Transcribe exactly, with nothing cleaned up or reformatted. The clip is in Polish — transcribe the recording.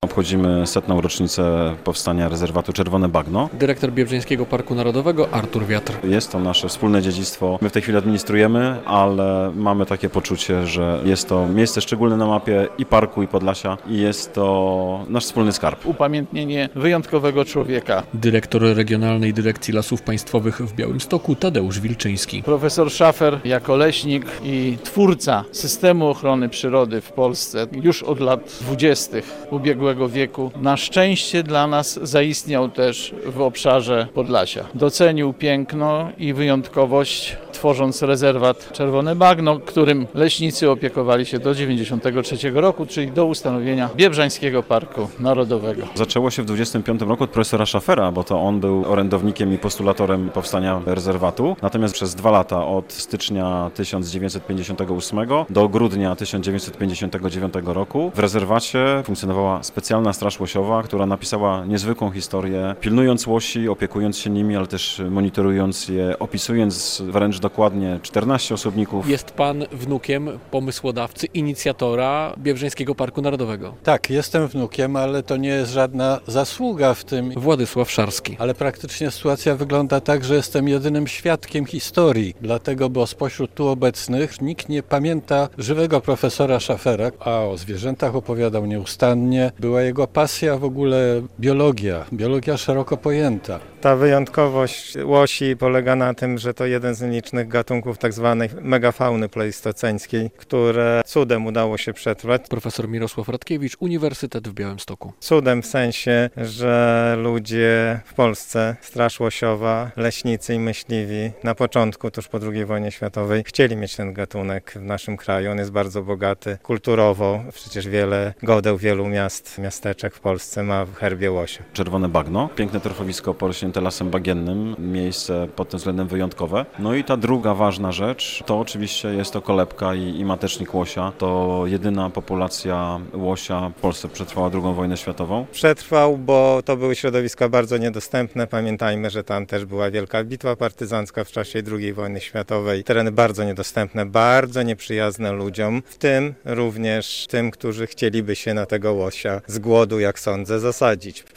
Obchodzimy setną rocznicę powstania rezerwatu Czerwone Bagno. Dyrektor Biebrzańskiego Parku Narodowego Artur Wiatr. Jest to nasze wspólne dziedzictwo. My w tej chwili administrujemy, ale mamy takie poczucie, że jest to miejsce szczególne na mapie i parku, i Podlasia i jest to nasz wspólny skarb. Upamiętnienie wyjątkowego człowieka. Dyrektor Regionalnej Dyrekcji Lasów Państwowych w Białymstoku Tadeusz Wilczyński. Profesor Szafer jako leśnik i twórca systemu ochrony przyrody w Polsce już od lat dwudziestych ubiegłego wieku. Na szczęście dla nas zaistniał też w obszarze Podlasia. Docenił piękno i wyjątkowość, tworząc rezerwat Czerwone Bagno, którym leśnicy opiekowali się do dziewięćdziesiątego trzeciego roku, czyli do ustanowienia Biebrzańskiego Parku Narodowego. Zaczęło się w dwudziestym piątym roku od profesora Szafera, bo to on był orędownikiem i postulatorem powstania rezerwatu. Natomiast przez dwa lata, od stycznia tysiąc dziewięćset pięćdziesiątego ósmego do grudnia tysiąc dziewięćset pięćdziesiątego dziewiątego roku w rezerwacie funkcjonowała specjalna straż łosiowa, która napisała niezwykłą historię, pilnując łosi, opiekując się nimi, ale też monitorując je, opisując wręcz dokładnie czternaście osobników. Jest pan wnukiem pomysłodawcy, inicjatora Biebrzańskiego Parku Narodowego. Tak, jestem wnukiem, ale to nie jest żadna zasługa w tym. Władysław Szarski. Ale praktycznie sytuacja wygląda tak, że jestem jedynym świadkiem historii. Dlatego, bo spośród tu obecnych nikt nie pamięta żywego profesora Szafera, a o zwierzętach opowiadał nieustannie. Była jego pasja w ogóle biologia, biologia szeroko pojęta. Ta wyjątkowość łosi polega na tym, że to jeden z nielicznych gatunków tak zwanej megafauny pleistoceńskiej, które cudem udało się przetrwać. Profesor Mirosław Radkiewicz, Uniwersytet w Białymstoku. Cudem w sensie, że ludzie w Polsce, straż łosiowa, leśnicy i myśliwi na początku, tuż po drugiej wojnie światowej, chcieli mieć ten gatunek w naszym kraju. On jest bardzo bogaty kulturowo. Przecież wiele godeł, wielu miast, miasteczek w Polsce ma w herbie łosia. Czerwone Bagno, piękne torfowisko porośnięte lasem bagiennym, miejsce pod tym względem wyjątkowe. No i ta druga ważna rzecz, to oczywiście jest to kolebka i, i matecznik łosia. To jedyna populacja łosia w Polsce przetrwała drugą wojnę światową. Przetrwał, bo to były środowiska bardzo niedostępne. Pamiętajmy, że tam też była wielka bitwa partyzancka w czasie drugiej wojny światowej. Tereny bardzo niedostępne, bardzo nieprzyjazne ludziom, w tym również tym, którzy chcieliby się na tego łosia z głodu, jak sądzę, zasadzić.